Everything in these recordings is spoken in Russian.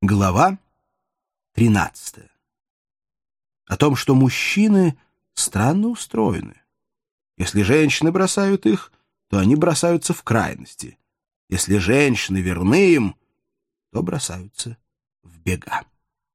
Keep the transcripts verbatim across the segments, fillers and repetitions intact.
Глава тринадцатая. О том, что мужчины странно устроены. Если женщины бросают их, то они бросаются в крайности. Если женщины верны им, то бросаются в бега.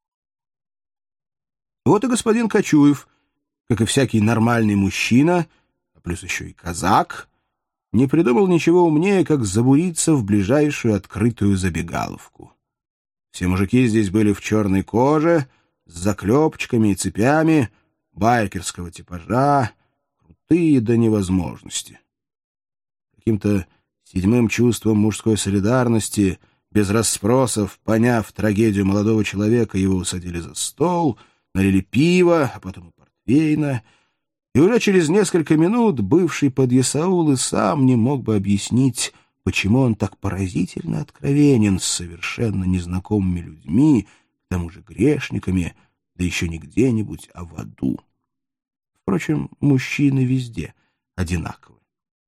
Вот и господин Кочуев, как и всякий нормальный мужчина, а плюс еще и казак, не придумал ничего умнее, как забуриться в ближайшую открытую забегаловку. Все мужики здесь были в черной коже, с заклепочками и цепями, байкерского типажа, крутые до невозможности. Каким-то седьмым чувством мужской солидарности, без расспросов, поняв трагедию молодого человека, его усадили за стол, налили пива, а потом и портвейна, и уже через несколько минут бывший подъясаул и сам не мог бы объяснить, почему он так поразительно откровенен с совершенно незнакомыми людьми, к тому же грешниками, да еще не где-нибудь, а в аду. Впрочем, мужчины везде одинаковы.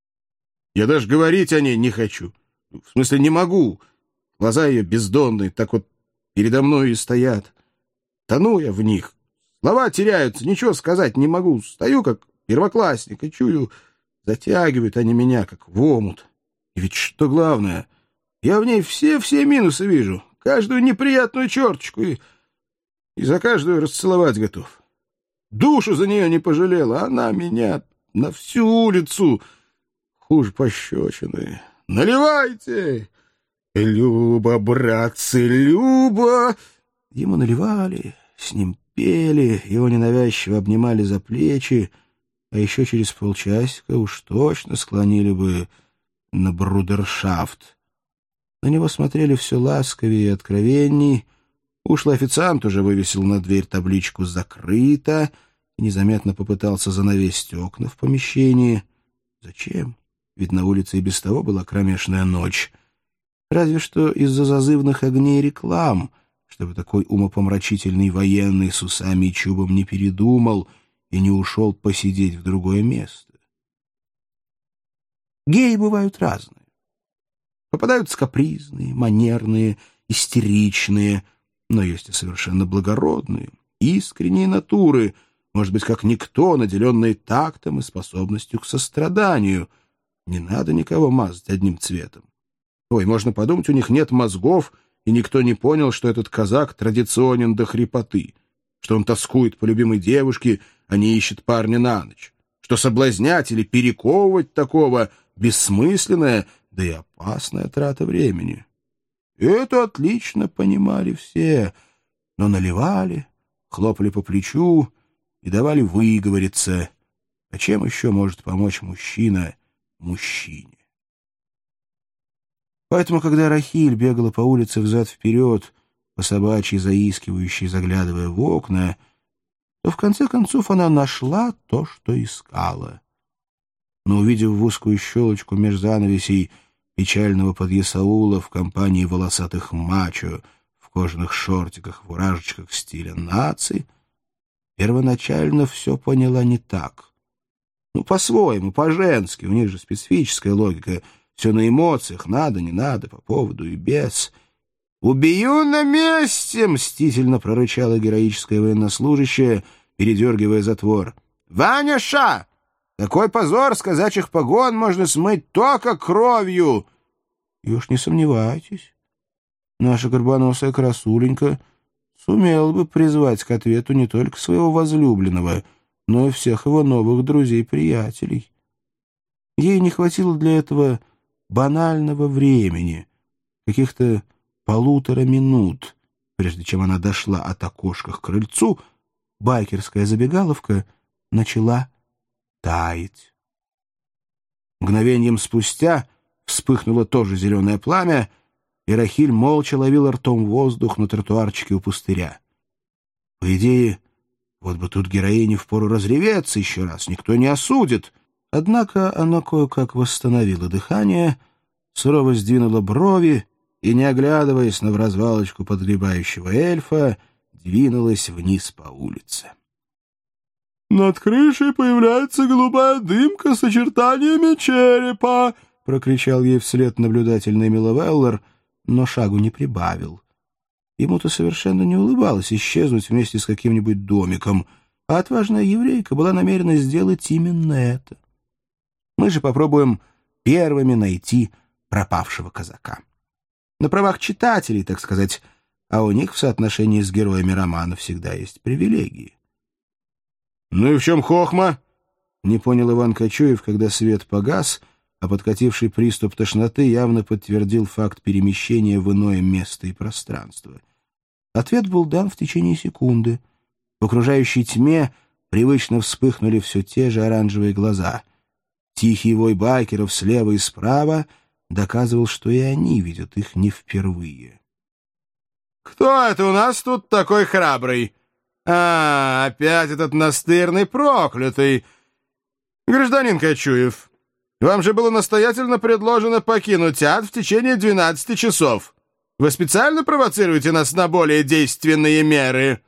Я даже говорить о ней не хочу. В смысле, не могу. Глаза ее бездонные, так вот передо мной и стоят. Тону я в них. Слова теряются, ничего сказать не могу. Стою, как первоклассник, и чую, затягивают они меня, как в омут. И ведь что главное, я в ней все-все минусы вижу, каждую неприятную черточку, и, и за каждую расцеловать готов. Душу за нее не пожалела, она меня на всю улицу хуже пощечины. Наливайте! Люба, братцы, Люба! Ему наливали, с ним пели, его ненавязчиво обнимали за плечи, а еще через полчасика уж точно склонили бы на брудершафт. На него смотрели все ласковее и откровенней. Ушлый официант уже вывесил на дверь табличку «Закрыто» и незаметно попытался занавесить окна в помещении. Зачем? Ведь на улице и без того была кромешная ночь. Разве что из-за зазывных огней реклам, чтобы такой умопомрачительный военный с усами и чубом не передумал и не ушел посидеть в другое место. Геи бывают разные. Попадаются капризные, манерные, истеричные, но есть и совершенно благородные, искренние натуры, может быть, как никто, наделенные тактом и способностью к состраданию. Не надо никого мазать одним цветом. Ой, можно подумать, у них нет мозгов, и никто не понял, что этот казак традиционен до хрипоты, что он тоскует по любимой девушке, а не ищет парня на ночь, что соблазнять или перековывать такого — бессмысленная, да и опасная трата времени. Это отлично понимали все, но наливали, хлопали по плечу и давали выговориться. А чем еще может помочь мужчина мужчине? Поэтому, когда Рахиль бегала по улице взад-вперед, по собачьи заискивающей, заглядывая в окна, то в конце концов она нашла то, что искала. Но, увидев в узкую щелочку меж занавесей печального подъясаула в компании волосатых мачо в кожаных шортиках, фуражечках стиля наци, первоначально все поняла не так. Ну, по-своему, по-женски, у них же специфическая логика, все на эмоциях, надо, не надо, по поводу и без. «Убью на месте!» — мстительно прорычала героическая военнослужащая, передергивая затвор. «Ваня-ша! Такой позор с казачьих погон можно смыть только кровью!» И уж не сомневайтесь, наша горбоносая красуленька сумела бы призвать к ответу не только своего возлюбленного, но и всех его новых друзей-приятелей. Ей не хватило для этого банального времени, каких-то полутора минут, прежде чем она дошла от окошка к крыльцу, байкерская забегаловка начала таять. Мгновением спустя вспыхнуло тоже зеленое пламя, и Рахиль молча ловила ртом воздух на тротуарчике у пустыря. По идее, вот бы тут героине впору разреветься еще раз, никто не осудит. Однако она кое-как восстановила дыхание, сурово сдвинула брови и, не оглядываясь на вразвалочку подгребающего эльфа, двинулась вниз по улице. «Над крышей появляется голубая дымка с очертаниями черепа!» — прокричал ей вслед наблюдательный Миловеллер, но шагу не прибавил. Ему-то совершенно не улыбалось исчезнуть вместе с каким-нибудь домиком, а отважная еврейка была намерена сделать именно это. Мы же попробуем первыми найти пропавшего казака. На правах читателей, так сказать, а у них в соотношении с героями романа всегда есть привилегии. «Ну и в чем хохма?» — не понял Иван Кочуев, когда свет погас, а подкативший приступ тошноты явно подтвердил факт перемещения в иное место и пространство. Ответ был дан в течение секунды. В окружающей тьме привычно вспыхнули все те же оранжевые глаза. Тихий вой байкеров слева и справа доказывал, что и они видят их не впервые. «Кто это у нас тут такой храбрый? А, опять этот настырный проклятый! Гражданин Кочуев, вам же было настоятельно предложено покинуть ад в течение двенадцати часов. Вы специально провоцируете нас на более действенные меры?»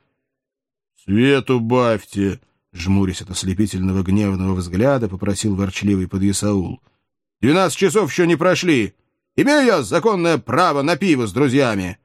«Свет убавьте!» — жмурясь от ослепительного гневного взгляда, попросил ворчливый подъясаул. «Двенадцать часов еще не прошли. Имею я законное право на пиво с друзьями».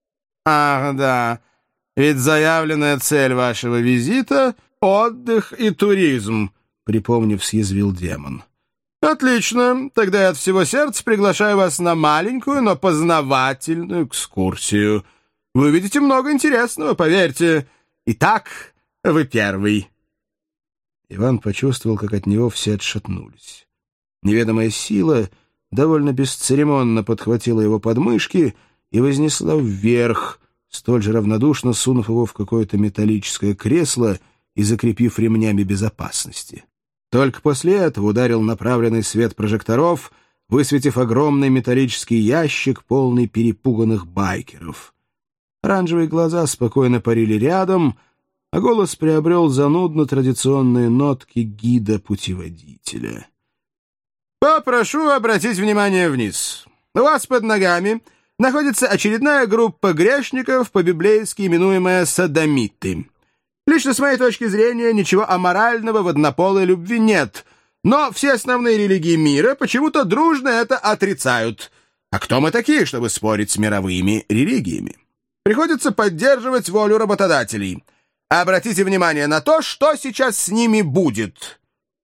«Ах, да, ведь заявленная цель вашего визита — отдых и туризм», — припомнив, съязвил демон. «Отлично, тогда я от всего сердца приглашаю вас на маленькую, но познавательную экскурсию. Вы увидите много интересного, поверьте. Итак, вы первый». Иван почувствовал, как от него все отшатнулись. Неведомая сила довольно бесцеремонно подхватила его подмышки и вознесла вверх, столь же равнодушно сунув его в какое-то металлическое кресло и закрепив ремнями безопасности. Только после этого ударил направленный свет прожекторов, высветив огромный металлический ящик, полный перепуганных байкеров. Оранжевые глаза спокойно парили рядом, а голос приобрел занудно традиционные нотки гида-путеводителя. «Попрошу обратить внимание вниз. У вас под ногами находится очередная группа грешников, по-библейски именуемая содомиты. Лично с моей точки зрения ничего аморального в однополой любви нет, но все основные религии мира почему-то дружно это отрицают. А кто мы такие, чтобы спорить с мировыми религиями? Приходится поддерживать волю работодателей. Обратите внимание на то, что сейчас с ними будет».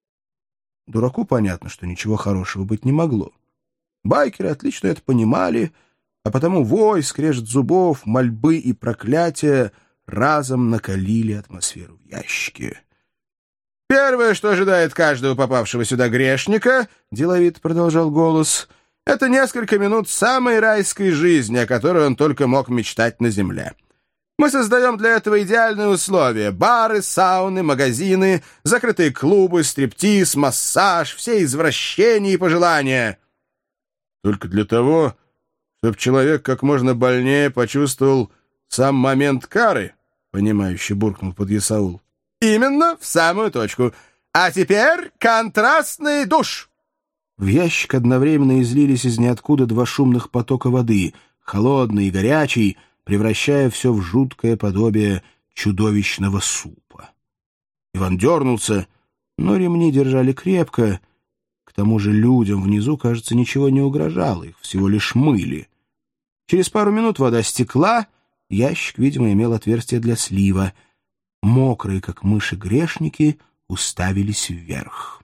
Дураку понятно, что ничего хорошего быть не могло. Байкеры отлично это понимали, а потому вой, скрежет зубов, мольбы и проклятия разом накалили атмосферу в ящике. «Первое, что ожидает каждого попавшего сюда грешника, — деловито продолжал голос, — это несколько минут самой райской жизни, о которой он только мог мечтать на земле. Мы создаем для этого идеальные условия — бары, сауны, магазины, закрытые клубы, стриптиз, массаж, все извращения и пожелания». «Только для того, чтобы человек как можно больнее почувствовал сам момент кары», — понимающе буркнул подъясаул. «Именно, в самую точку. А теперь контрастный душ». В ящик одновременно излились из ниоткуда два шумных потока воды, холодный и горячий, превращая все в жуткое подобие чудовищного супа. Иван дернулся, но ремни держали крепко. К тому же людям внизу, кажется, ничего не угрожало, их всего лишь мыли. Через пару минут вода стекла, ящик, видимо, имел отверстие для слива. Мокрые, как мыши, грешники уставились вверх.